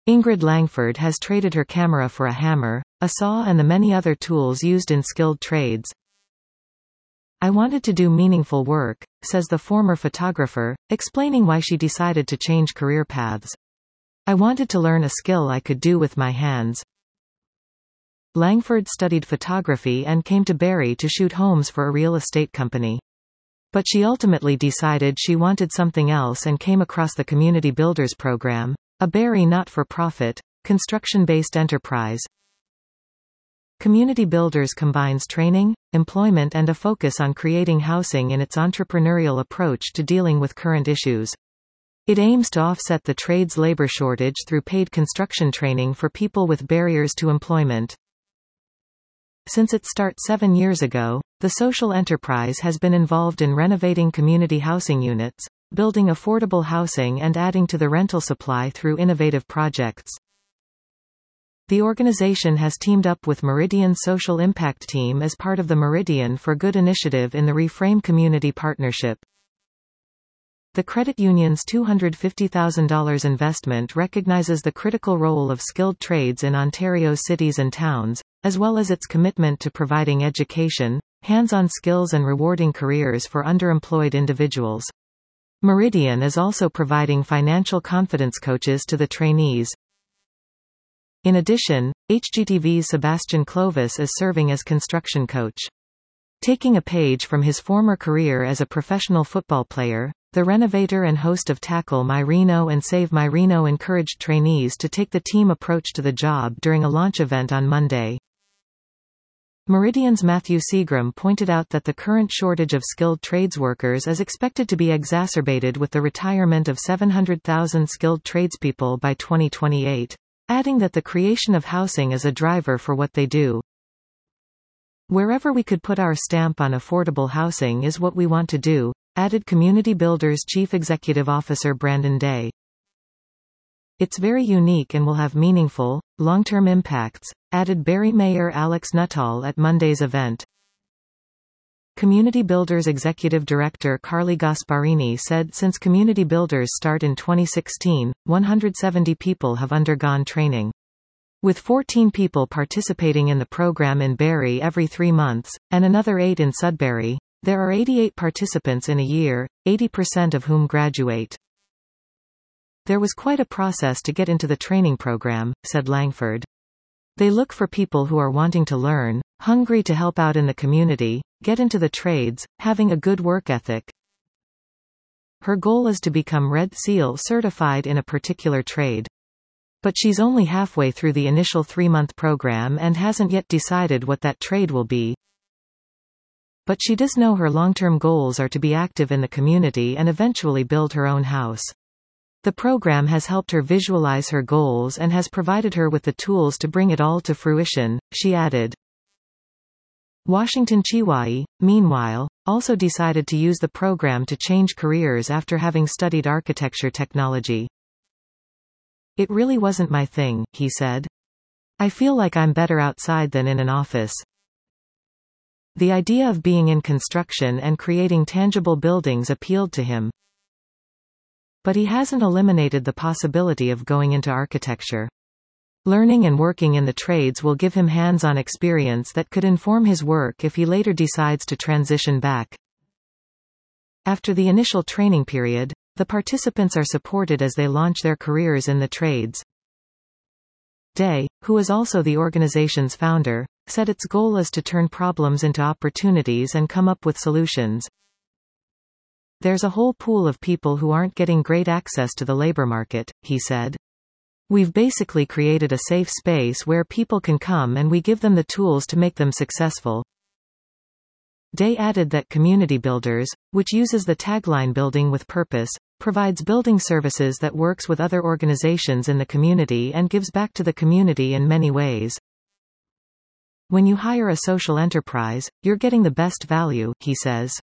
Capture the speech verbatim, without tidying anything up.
Ingrid Langford has traded her camera for a hammer, a saw and the many other tools used in skilled trades. "I wanted to do meaningful work," says the former photographer, explaining why she decided to change career paths. "I wanted to learn a skill I could do with my hands." Langford studied photography and came to Barrie to shoot homes for a real estate company. But she ultimately decided she wanted something else and came across the Community Builders Program, a Barrie not-for-profit, construction-based enterprise. Community Builders combines training, employment and a focus on creating housing in its entrepreneurial approach to dealing with current issues. It aims to offset the trades labor shortage through paid construction training for people with barriers to employment. Since its start seven years ago, the social enterprise has been involved in renovating community housing units, building affordable housing and adding to the rental supply through innovative projects. The organization has teamed up with Meridian's Social Impact Team as part of the Meridian for Good initiative in the Reframe Community Partnership. The credit union's two hundred fifty thousand dollars investment recognizes the critical role of skilled trades in Ontario's cities and towns, as well as its commitment to providing education, hands-on skills and rewarding careers for underemployed individuals. Meridian is also providing financial confidence coaches to the trainees. In addition, H G T V's Sebastian Clovis is serving as construction coach. Taking a page from his former career as a professional football player, the renovator and host of Tackle My Reno and Save My Reno encouraged trainees to take the team approach to the job during a launch event on Monday. Meridian's Matthew Seagram pointed out that the current shortage of skilled trades workers is expected to be exacerbated with the retirement of seven hundred thousand skilled tradespeople by twenty twenty-eight, adding that the creation of housing is a driver for what they do. "Wherever we could put our stamp on affordable housing is what we want to do," added Community Builders Chief Executive Officer Brandon Day. "It's very unique and will have meaningful, long-term impacts," added Barrie Mayor Alex Nuttall at Monday's event. Community Builders Executive Director Carly Gasparini said since Community Builders start in twenty sixteen, one hundred seventy people have undergone training. With fourteen people participating in the program in Barrie every three months, and another eight in Sudbury, there are eighty-eight participants in a year, eighty percent of whom graduate. "There was quite a process to get into the training program," said Langford. "They look for people who are wanting to learn, hungry to help out in the community, get into the trades, having a good work ethic." Her goal is to become Red Seal certified in a particular trade. But she's only halfway through the initial three-month program and hasn't yet decided what that trade will be. But she does know her long-term goals are to be active in the community and eventually build her own house. The program has helped her visualize her goals and has provided her with the tools to bring it all to fruition, she added. Washington Chiwai, meanwhile, also decided to use the program to change careers after having studied architecture technology. "It really wasn't my thing," he said. "I feel like I'm better outside than in an office." The idea of being in construction and creating tangible buildings appealed to him. But he hasn't eliminated the possibility of going into architecture. Learning and working in the trades will give him hands-on experience that could inform his work if he later decides to transition back. After the initial training period, the participants are supported as they launch their careers in the trades. Day, who is also the organization's founder, said its goal is to turn problems into opportunities and come up with solutions. "There's a whole pool of people who aren't getting great access to the labor market," he said. "We've basically created a safe space where people can come and we give them the tools to make them successful." Day added that Community Builders, which uses the tagline Building with Purpose, provides building services that works with other organizations in the community and gives back to the community in many ways. "When you hire a social enterprise, you're getting the best value," he says.